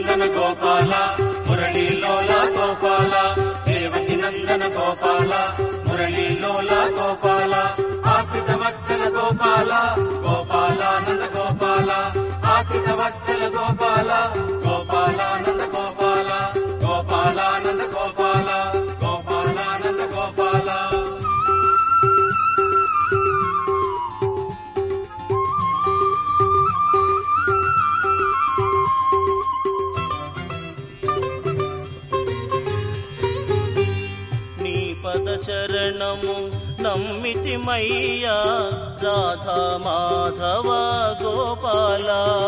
నందన గోపాల మురళీలోల గోపాల దేవకి నందన గోపాల మురళీలోల గోపాల ఆశ్రిత వత్సల గోపాల గోపాలానంద గోపాల ఆశ్రిత వత్సల గోపాల గోపాలానంద గోపాల గోపాలానంద గోపాల గోపాలానంద గోపాల పదచరణము నమ్మితిమయ్యా రాధా మాధవ గోపాల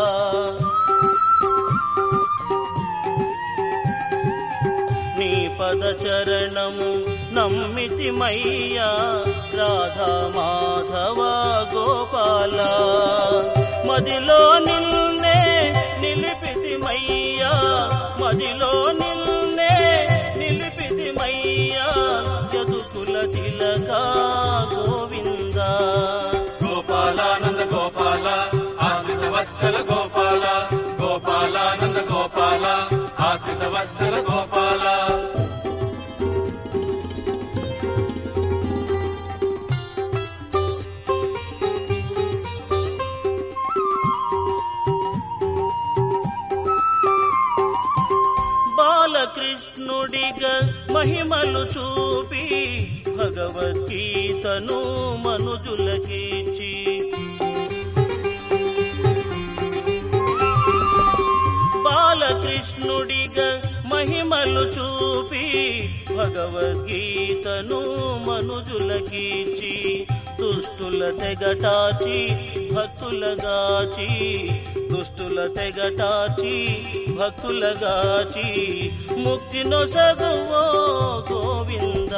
నీ పదచరణము నమ్మితిమయ్యా రాధా మాధవ గోపాల మదిలో నిన్నే నిలిపితిమయ్యా మదిలో నిన్నే నిలిపితిమయ్యా యదుకుల తిలక గోవింద గోపాలానంద గోపాల ఆశ్రిత వత్సల గోపాల గోపాలానంద గోపాల ఆశ్రిత వత్సల గోపాల బాలకృష్ణుడిగా మహిమలు చూపి భగవద్గీతను మనుజులకిచ్చి బాలకృష్ణుడిగా మహిమలు చూపి భగవద్గీతను మనుజులకిచ్చి దుష్టుల తెగటాచి భక్తులగాచి దుష్టుల తెగటాచి భక్తులగాచి ముక్తి నొసగువో గోవింద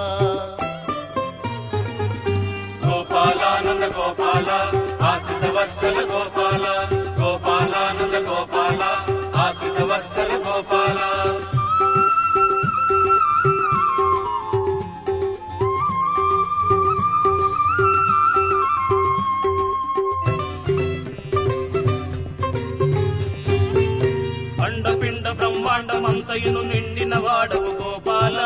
గోపాలానంద గోపాల ఆశ్రిత వత్సల గోపాల గోపాలానంద గోపాల ఆశ్రిత వత్సల గోపాల అండపిండ బ్రహ్మాండమంతయును నిండిన వాడవు గోపాల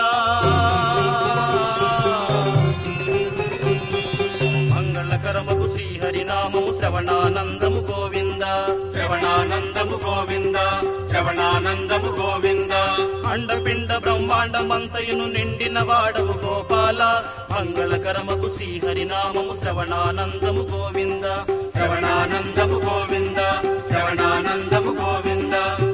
మంగళకరమగు శ్రీహరినామము శ్రవణానందము గోవింద శ్రవణానందము గోవింద శ్రవణానందము గోవింద అండపిండ బ్రహ్మాండమంతయును నిండిన వాడవు గోపాల మంగళకరమగు శ్రీహరినామము శ్రవణానందము గోవింద శ్రవణానందము గోవింద శ్రవణానందము గోవింద